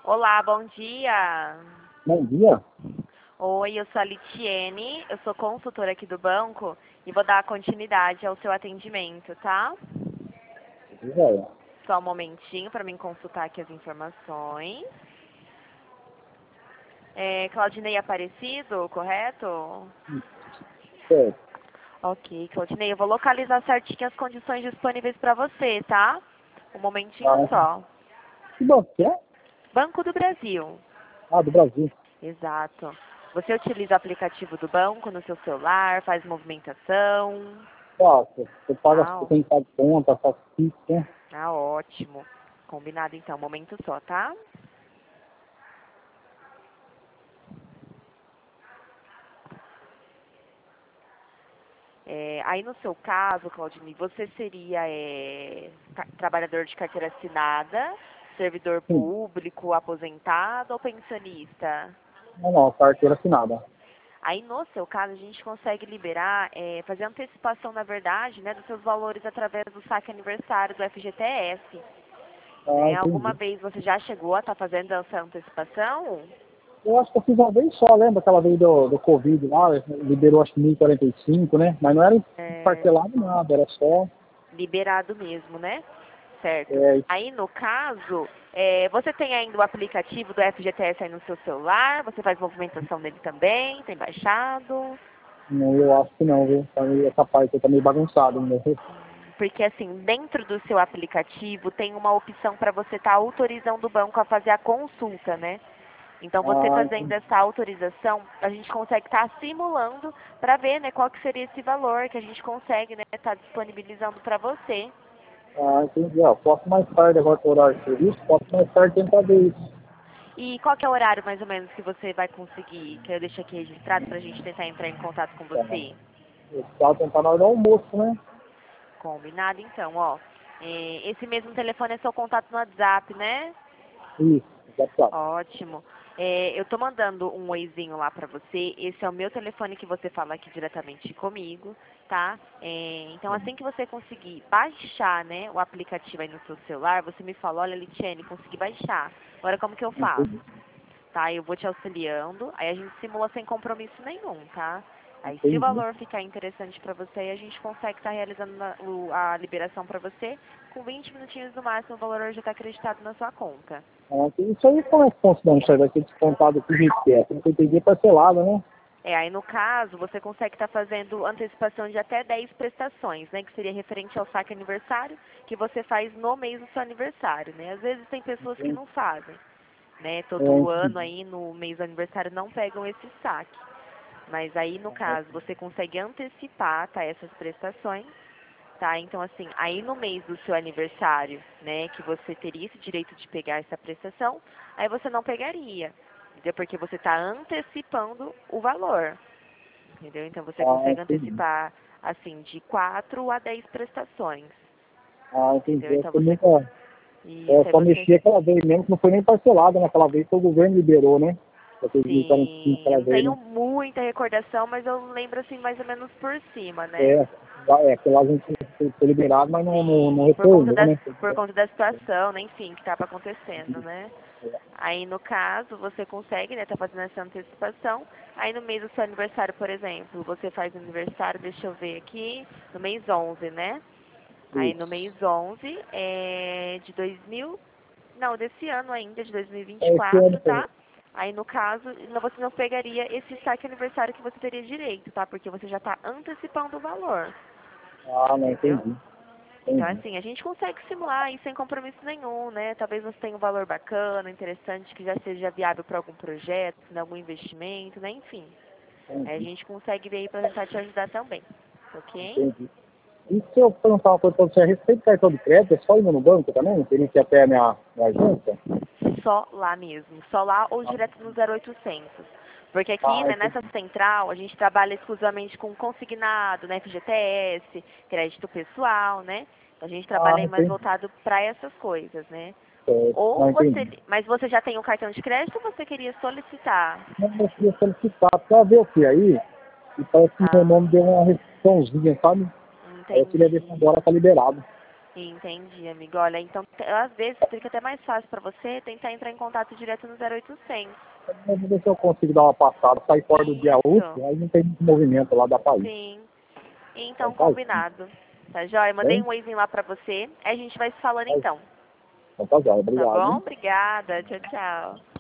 Olá, bom dia. Bom dia. Oi, eu sou a Litiene, eu sou consultora aqui do banco e vou dar continuidade ao seu atendimento, tá? Joia. Só um momentinho para mim consultar aqui as informações. Claudinei Aparecido, correto? Certo. Ok, Claudinei, eu vou localizar certinho as condições disponíveis para você, tá? Um momentinho Ah, só. que banco que é? Banco do Brasil. Ah, do Brasil. Exato. Você utiliza o aplicativo do banco no seu celular, faz movimentação? Você paga, Ah, você tem que de conta, faz Pix, né? ótimo. Combinado então, um momento só, tá? Aí no seu caso, Claudine, você seria trabalhador de carteira assinada, servidor Sim. público, aposentado ou pensionista? Não, carteira assinada. Aí no seu caso a gente consegue liberar, fazer antecipação na verdade, né, dos seus valores através do saque aniversário do FGTS. Ah, Né? Alguma entendi. vez você já chegou a estar fazendo essa antecipação? Eu acho que eu fiz uma vez só, lembra aquela vez do Covid lá, liberou acho que 1.045, né? Mas não era É, parcelado nada, era só. liberado mesmo, né? Certo. É, Aí, no caso, você tem ainda o aplicativo do FGTS aí no seu celular? Você faz movimentação nele também? Tem baixado? não, eu acho que não, viu? Essa parte aí tá meio bagunçada ainda. Porque, assim, dentro do seu aplicativo tem uma opção para você estar autorizando o banco a fazer a consulta, né? Então, você Ah, fazendo entendi. essa autorização, a gente consegue estar simulando para ver, né, qual que seria esse valor que a gente consegue, né, estar disponibilizando para você. Ah, entendi. Ó, posso mais tarde, agora que o horário de serviço, posso mais tarde tentar ver isso. E qual que é o horário, mais ou menos, que você vai conseguir, que eu deixo aqui registrado para a gente tentar entrar em contato com Tá. você? Eu precisava tentar na hora do almoço, né? Combinado, então, ó. Esse mesmo telefone é seu contato no WhatsApp, né? Isso, já tá. Ótimo. Eu tô mandando um oizinho lá pra você. Esse é o meu telefone que você fala aqui diretamente comigo, tá? Então, assim que você conseguir baixar, né, o aplicativo aí no seu celular, você me fala, olha, Litiane, consegui baixar. Agora, como que eu faço? Entendi. Tá? Eu vou te auxiliando, aí a gente simula sem compromisso nenhum, tá? Aí, se o Entendi. valor ficar interessante para você, aí a gente consegue estar realizando a liberação para você. Com 20 minutinhos no máximo, o valor já está acreditado na sua conta. Ah, isso aí como é que funciona? Isso aí vai ser descontado por jeito que é. Tem que entendi parcelado, né? Aí no caso, você consegue estar fazendo antecipação de até 10 prestações, né? Que seria referente ao saque aniversário, que você faz no mês do seu aniversário, né? Às vezes tem pessoas que Entendi. não fazem, né? É, Todo ano entendi. aí, no mês do aniversário, não pegam esse saque. Mas aí, no caso, você consegue antecipar, tá, essas prestações, tá? Então, assim, aí no mês do seu aniversário, né, que você teria esse direito de pegar essa prestação, aí você não pegaria, entendeu? Porque você está antecipando o valor, entendeu? Então, você Ah, consegue entendi. antecipar, assim, de 4 a 10 prestações, Ah, entendi. entendeu? Eu Então, só você... nunca. Isso, Eu aí só você... mexi aquela vez mesmo, que não foi nem parcelado naquela vez que o governo liberou, né? Aqueles 1.045 Sim, eu aquela não vez, tenho né? muita recordação, mas eu lembro, assim, mais ou menos por cima, né? É, que lá a gente foi liberado, mas não Sim, retornou, né? por conta da situação, né, enfim, que estava acontecendo, né? Aí, no caso, você consegue, né, tá fazendo essa antecipação. Aí, no mês do seu aniversário, por exemplo, você faz aniversário, deixa eu ver aqui, no mês 11, né? Aí, no Isso. mês 11 de 2000, não, desse ano ainda, de É esse ano 2024, também. tá? Aí, no caso, você não pegaria esse saque aniversário que você teria direito, tá? Porque você já está antecipando o valor, Ah, não entendeu? entendi. Então, Entendi. assim, a gente consegue simular isso sem compromisso nenhum, né? Talvez você tenha um valor bacana, interessante, que já seja viável para algum projeto, né? Algum investimento, né? Enfim. Aí a Entendi. gente consegue ver aí para tentar te ajudar também, ok? Entendi. E se eu perguntar uma coisa para você a respeito do cartão de crédito, é só ir no banco também? Não tem que ir até a minha agência? Só lá mesmo, só lá ou Ah, direto no 0800. Porque aqui, né, nessa entendi. central, a gente trabalha exclusivamente com consignado, né, FGTS, crédito pessoal, né? Então, a gente Ah, trabalha aí mais entendi. voltado para essas coisas, né? Não Ou entendi. você, mas você já tem um cartão de crédito ou você queria solicitar? Não, eu queria solicitar para ver o que aí, e parece que meu Ah, nome deu uma restriçãozinha, sabe? Aí eu queria ver se entendi. agora tá liberado. Entendi, amigo. Olha, então, às vezes, fica até mais fácil para você tentar entrar em contato direto no 0800. Vamos ver se eu consigo dar uma passada, sair fora do dia Isso. útil, aí não tem muito movimento lá da país. Sim. Então Então, tá assim. combinado. Tá joia? Mandei Bem? um oizinho lá pra você. Aí a gente vai se falando então. Então tá, Tá obrigado. bom? Hein? Obrigada. Tchau, tchau.